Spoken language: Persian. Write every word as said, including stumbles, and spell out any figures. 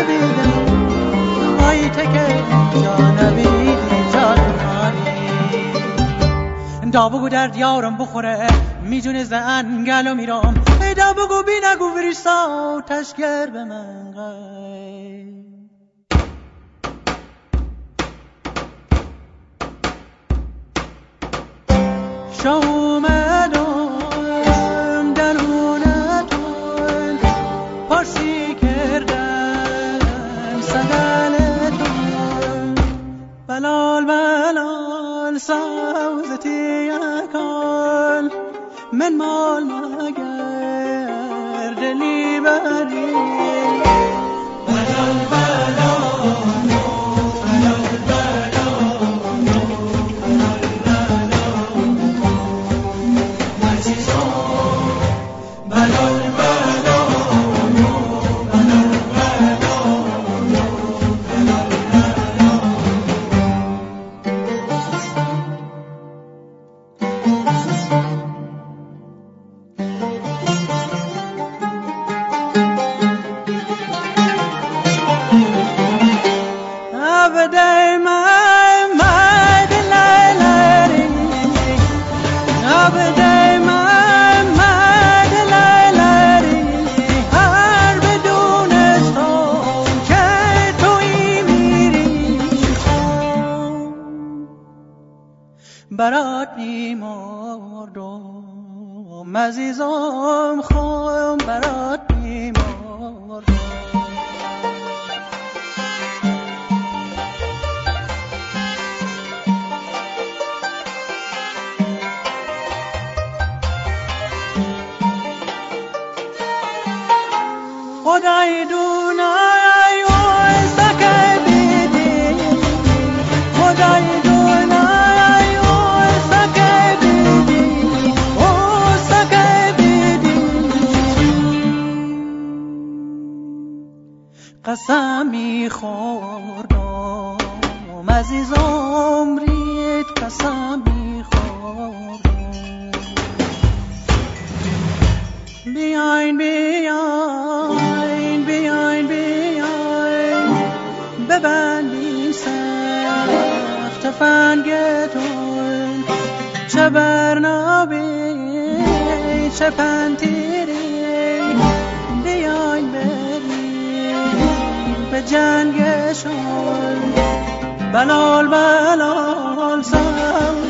بیدم آی تکه جان بیدی جانانی دا بگو درد یارم بخوره میجونه زنگل و میرم دا بگو بی نگو وریسا تشگر به من غی شومدم درونتون پرسی کردم سگلتون بلال بلال سوزتی اکال من مال مگر دلی بری بلال بلال برات میمردم عزیزم خواهم برات میمردم خدای دونای وای سکه بیدی خدای دونای وای سکه بیدی وای سکه بیدی قسم میخوردم عزیزم رید قسم میخوردم بیاین بیاین بیاین بیاین ببندی سخت فنگتون چه برنابی چه پنتیری بیاین بریم به جنگشون بلال بلال سم